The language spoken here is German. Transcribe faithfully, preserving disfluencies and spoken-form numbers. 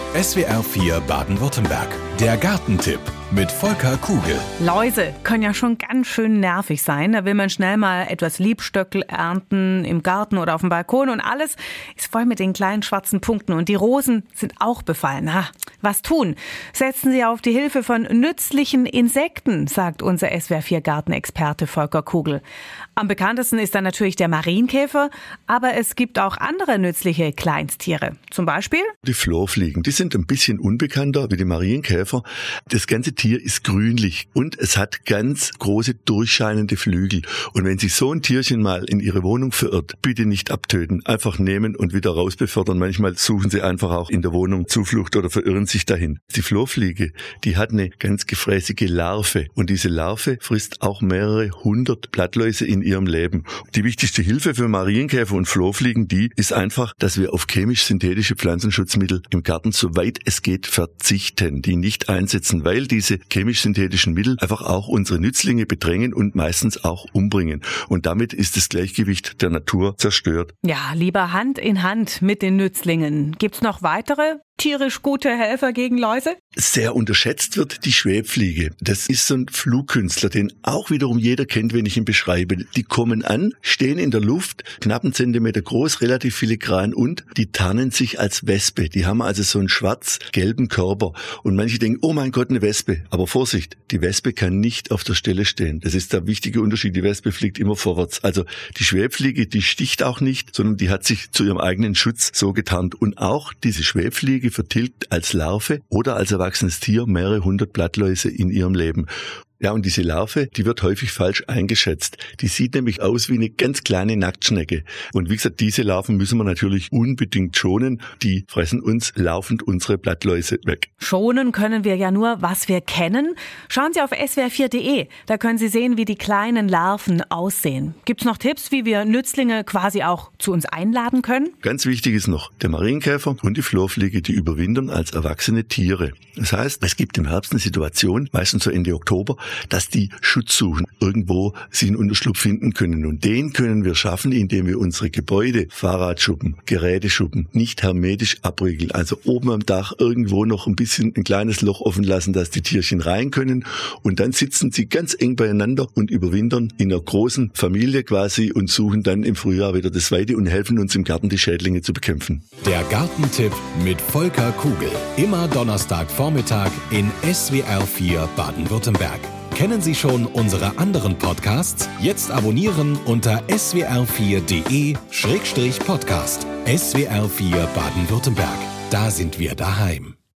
S W R vier Baden-Württemberg. Der Gartentipp mit Volker Kugel. Läuse können ja schon ganz schön nervig sein. Da will man schnell mal etwas Liebstöckel ernten im Garten oder auf dem Balkon und alles ist voll mit den kleinen schwarzen Punkten und die Rosen sind auch befallen. Ha, was tun? Setzen Sie auf die Hilfe von nützlichen Insekten, sagt unser S W R vier Gartenexperte Volker Kugel. Am bekanntesten ist dann natürlich der Marienkäfer, aber es gibt auch andere nützliche Kleinstiere. Zum Beispiel die Florfliegen. Die sind ein bisschen unbekannter wie die Marienkäfer. Das ganze Tier ist grünlich und es hat ganz große durchscheinende Flügel. Und wenn sich so ein Tierchen mal in Ihre Wohnung verirrt, bitte nicht abtöten. Einfach nehmen und wieder rausbefördern. Manchmal suchen sie einfach auch in der Wohnung Zuflucht oder verirren sich dahin. Die Florfliege, die hat eine ganz gefräßige Larve und diese Larve frisst auch mehrere hundert Blattläuse in ihrem Leben. Die wichtigste Hilfe für Marienkäfer und Florfliegen, die ist einfach, dass wir auf chemisch-synthetische Pflanzenschutzmittel im Garten, soweit es geht, verzichten, die nicht einsetzen, weil diese chemisch-synthetischen Mittel einfach auch unsere Nützlinge bedrängen und meistens auch umbringen. Und damit ist das Gleichgewicht der Natur zerstört. Ja, lieber Hand in Hand mit den Nützlingen. Gibt's noch weitere tierisch gute Helfer gegen Läuse? Sehr unterschätzt wird die Schwebfliege. Das ist so ein Flugkünstler, den auch wiederum jeder kennt, wenn ich ihn beschreibe. Die kommen an, stehen in der Luft, knapp einen Zentimeter groß, relativ filigran und die tarnen sich als Wespe. Die haben also so einen schwarz-gelben Körper. Und manche denken, oh mein Gott, eine Wespe. Aber Vorsicht, die Wespe kann nicht auf der Stelle stehen. Das ist der wichtige Unterschied. Die Wespe fliegt immer vorwärts. Also die Schwebfliege, die sticht auch nicht, sondern die hat sich zu ihrem eigenen Schutz so getarnt. Und auch diese Schwebfliege vertilgt als Larve oder als erwachsenes Tier mehrere hundert Blattläuse in ihrem Leben. Ja, und diese Larve, die wird häufig falsch eingeschätzt. Die sieht nämlich aus wie eine ganz kleine Nacktschnecke. Und wie gesagt, diese Larven müssen wir natürlich unbedingt schonen. Die fressen uns laufend unsere Blattläuse weg. Schonen können wir ja nur, was wir kennen. Schauen Sie auf S W R vier punkt de. Da können Sie sehen, wie die kleinen Larven aussehen. Gibt's noch Tipps, wie wir Nützlinge quasi auch zu uns einladen können? Ganz wichtig ist noch, der Marienkäfer und die Florfliege, die überwintern als erwachsene Tiere. Das heißt, es gibt im Herbst eine Situation, meistens so Ende Oktober, dass die Schutz suchen, irgendwo sie einen Unterschlupf finden können. Und den können wir schaffen, indem wir unsere Gebäude, Fahrradschuppen, Geräteschuppen nicht hermetisch abriegeln. Also oben am Dach irgendwo noch ein bisschen ein kleines Loch offen lassen, dass die Tierchen rein können. Und dann sitzen sie ganz eng beieinander und überwintern in einer großen Familie quasi und suchen dann im Frühjahr wieder das Weite und helfen uns im Garten, die Schädlinge zu bekämpfen. Der Gartentipp mit Volker Kugel. Immer Donnerstagvormittag in S W R vier Baden-Württemberg. Kennen Sie schon unsere anderen Podcasts? Jetzt abonnieren unter s w r vier punkt de Schrägstrich Podcast. S W R vier Baden-Württemberg. Da sind wir daheim.